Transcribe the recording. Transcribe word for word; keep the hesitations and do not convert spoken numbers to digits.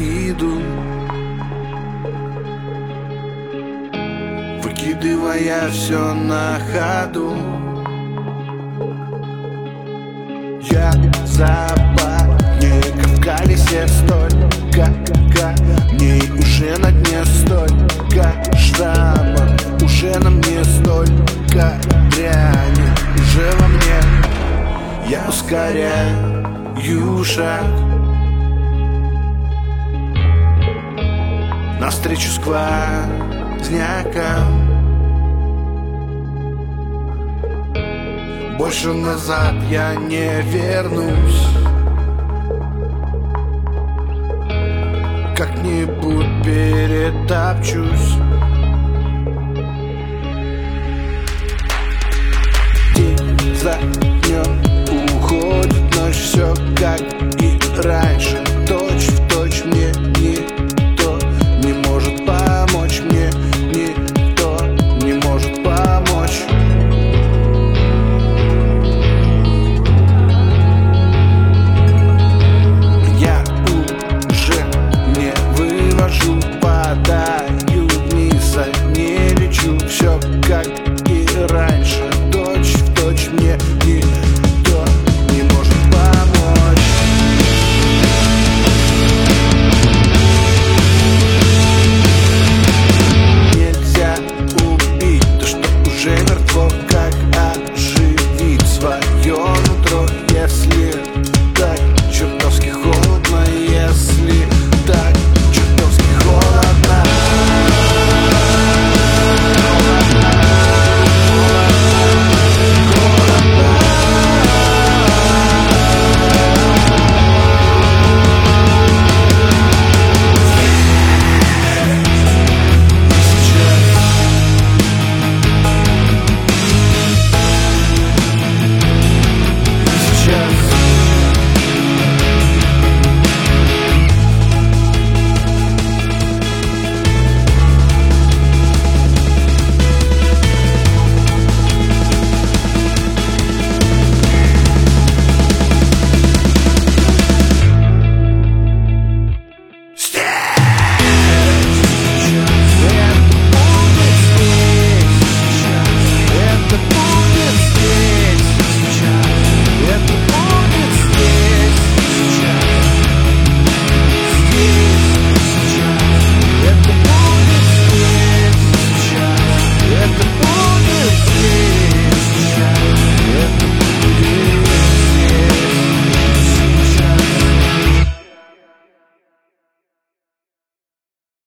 иду, выкидывая все на ходу. Я забавник в колесе, столько камней уже на дне, столько штаммов уже на мне, столько дряни уже во мне. Я ускоряю шаг навстречу сквознякам. Больше назад я не вернусь. Как-нибудь перетапчусь. День за днем уходит ночь, все как и раньше, точь в